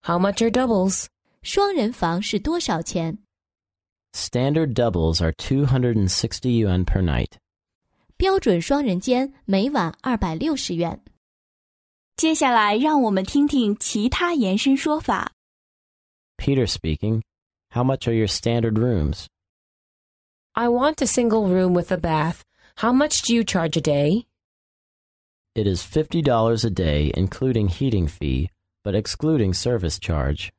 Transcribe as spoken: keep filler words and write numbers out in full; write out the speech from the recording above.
How much are doubles? 双人房是多少钱？ Standard doubles are two hundred sixty yuan per night. 标准双人间每晚二百六十元。 接下来让我们听听其他延伸说法。 Peter speaking. How much are your standard rooms? I want a single room with a bath. How much do you charge a day? It is fifty dollars a day, including heating fee, but excluding service charge.